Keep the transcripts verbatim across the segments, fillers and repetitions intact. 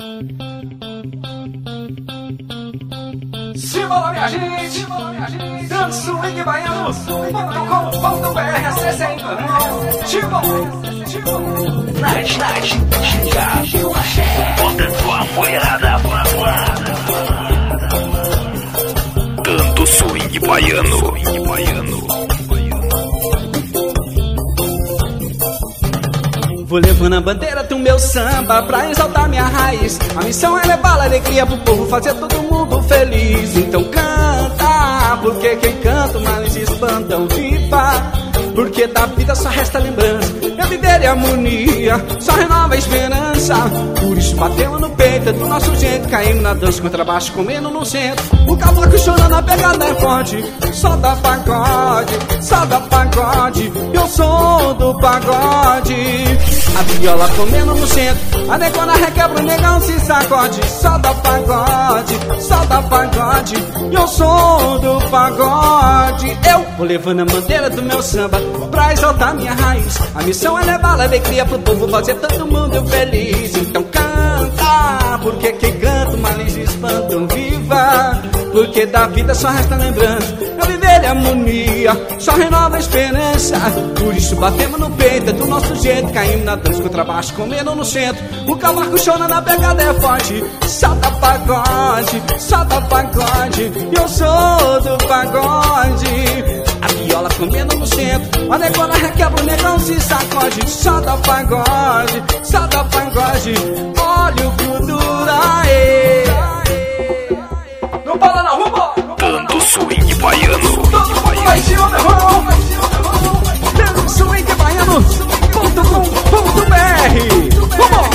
Simbora, minha gente, simbora, minha gente. Dança swing baiano, ponto com ponto br, acesse aí, mano. Simbora, simbora. Night, night, chega, o axé. Bota tua poeirada pra fora. Tanto swing baiano, swing baiano. Vou levando a bandeira do meu samba pra exaltar minha raiz. A missão é levar a alegria pro povo, fazer todo mundo feliz. Então canta, porque quem canta males espantam. Viva, porque da vida só resta lembrança. É viver em harmonia, só renova a esperança. Por isso batemos no peito do nosso jeito, caindo na dança, contrabaixo comendo no centro. O cavaco chorando, a pegada é forte. Só dá pagode, só dá pagode. Eu sou do pagode. A viola comendo no centro, a negona requebra, o negão se sacode. Só dá pagode, só dá pagode. Eu sou do pagode. Eu vou levando a bandeira do meu samba pra exaltar minha raiz. A missão é levar a alegria pro povo, fazer todo mundo feliz. Então canta, porque quem canta males espantam. Viva, porque da vida só resta lembrança. É viver em harmonia, só renova a esperança. Por isso batemos no peito do nosso jeito, caímos na dança, contrabaixo comendo no centro. O cavaco chora, na pegada é forte. Só dá pagode, só dá pagode. Eu sou do pagode. A viola comendo no centro, a negona requebra, o negão se sacode. Só dá pagode, só dá pagode. Olha o Kudura, aê. Não para não, vambora. Tanto swing baiano. Todo mundo vai se meu irmão. Tanto swing baiano ponto com ponto br. Vambora.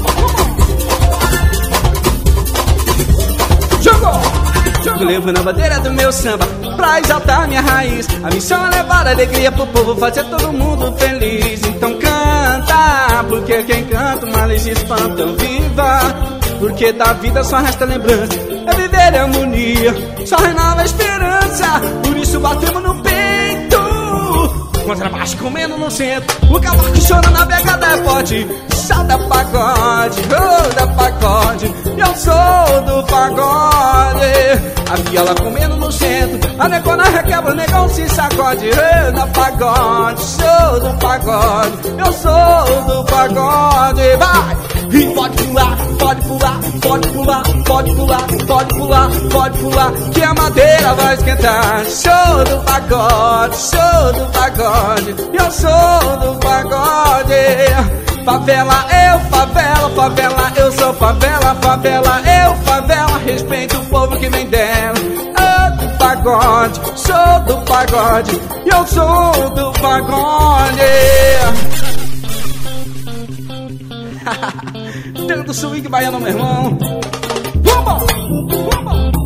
Jogou. Tô levando a bandeira do meu samba pra exaltar minha raiz. A missão é levar alegria pro povo, fazer todo mundo feliz. Então canta, porque quem canta males espantam. Viva, porque da vida só resta lembrança. É viver em harmonia, só renova a esperança. Por isso batemos no peito, contrabaixo comendo no centro. O cavaco chora, na pegada é forte. Só dá pagode, oh, dá pagode. Eu sou do pagode. A viola comendo no centro, a negona requebra, o negão se sacode. Oh, dá pagode, sou do pagode. Eu sou do pagode. Vai! E pode pular, pode pular, pode pular, pode pular, pode pular, pode pular, que a madeira vai esquentar. Sou do pagode, sou do pagode. Eu sou do pagode. Favela, eu favela, favela, eu sou favela, favela, eu favela, respeito o povo que vem dela. Eu do pagode, sou do pagode, eu sou do pagode. Tanto swing baiano, meu irmão. Vamos, vamos.